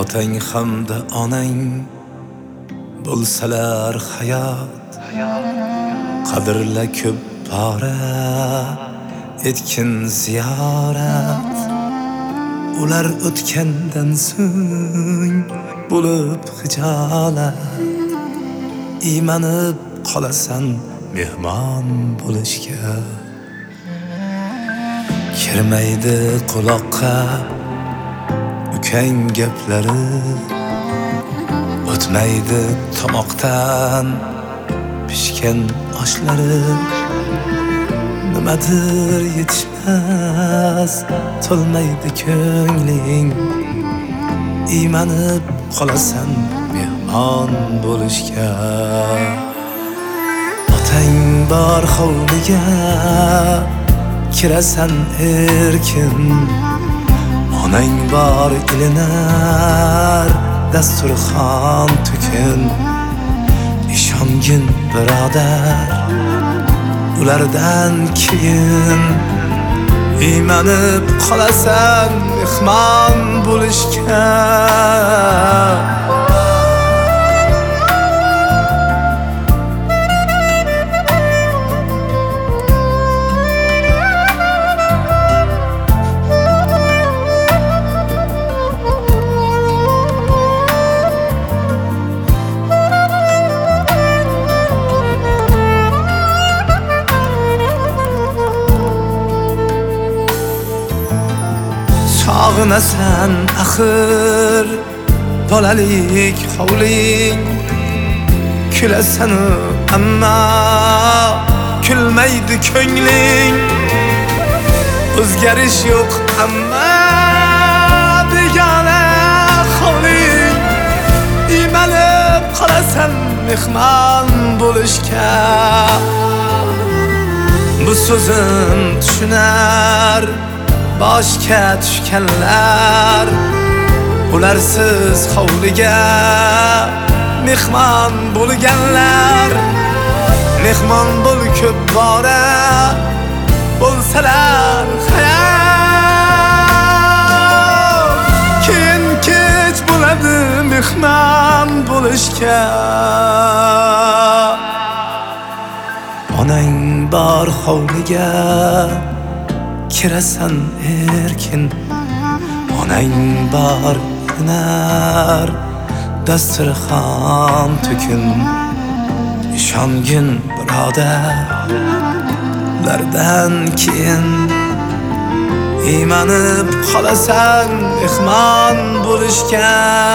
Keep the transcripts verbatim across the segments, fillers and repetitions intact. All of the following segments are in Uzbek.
otang hamda onang bo'lsalar hayot, qadrla ko'p bora etkin ziyorat. Ular o'tgandan so'ng bo'lib hijolat, iymanib qolasan mehmon bo'lishga. Kirmaydi quloqqa ukang gaplari, o'tmaydi tomoqdan pishgan oshlari. Nimadir yetishmas, to'lmaydi ko'ngling, iymanib qolasan mehmon bo'lishga. Otang bor hovliga kirasan erkin, onang bor ilinar dasturxon to'kin. Ishongin birodar, ulardan keyin iymanib qolasan mehmon bo'lishga. Sog'inasan axir bolalik hovling, kulasan ammo kulmaydi ko'ngling. O'zgarish yo'q ammo begona hovling, iymanib qolasan mehmon bo'lishga. Bu so'zim tushunar boshga tushganlar, ularsiz hovliga mehmon bo'lganlar. Mehmon bo'l ko'p bora bo'lsalar hayot, keyin kech bo'ladi mehmon bo'lishga. Onang bor hovliga kirasan erkin, onang bor ilinar dasturxon to'kin. Ishongin birodar, ulardan keyin iymanib qolasan mehmon bo'lishga.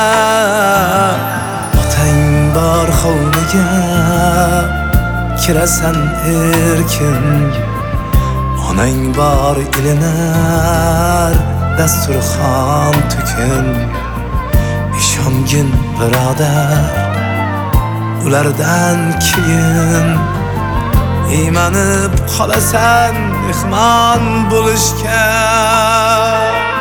Otang bor hovliga kirasan erkin, onang bor ilinar dasturxon to'kin. Ishongin birodar, ulardan keyin iymanib qolasan mehmon bo'lishga.